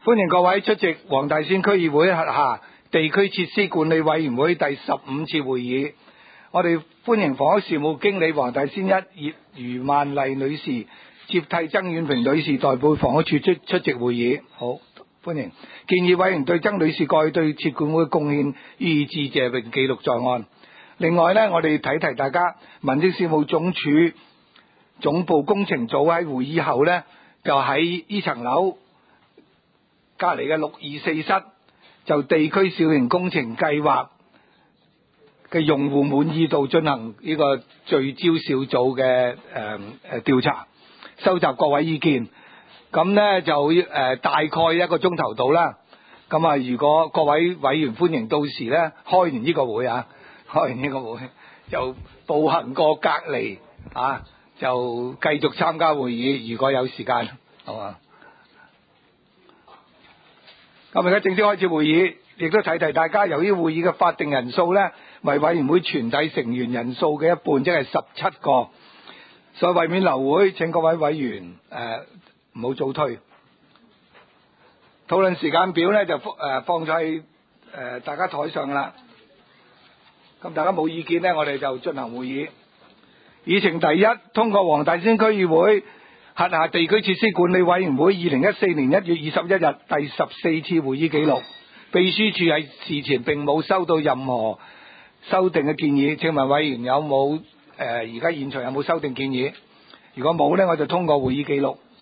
歡迎各位出席黃大仙區議會轄下地區設施管理委員會第15次會議。我哋歡迎房屋事務經理黃大仙一葉余曼麗女士接替曾婉萍女士代表房屋處出席會議。好，歡迎。建議委員對曾女士過去對設管會貢獻予以致謝並記錄在案。另外呢，我哋提大家，民政事務總署總部工程組喺會議後呢，就喺呢層樓隔離嘅624室就地區小型工程計劃嘅用戶滿意度進行呢個聚焦小組嘅調查，收集各位意見。咁呢就大概1個鐘頭到啦。咁啊，如果各位委員歡迎到時呢，開完呢個會就步行過隔離就繼續參加會議，如果有時間，好嘛？咁而家正式開始會議，亦都提大家，由於會議嘅法定人數呢，為委員會全體成員人數嘅一半，即係17個，所以為免流會，請各位委員唔好早退。討論時間表呢，就放喺大家台上啦。咁大家冇意見呢，我哋就進行會議。議程第一，通過黃大仙區議會轄下地區設施管理委員會2014年1月21日第14次會議記錄。秘書處喺事前並冇收到任何修訂嘅建議，請問委員有冇而家現場有冇修訂建議？如果冇呢，我就通過會議記錄。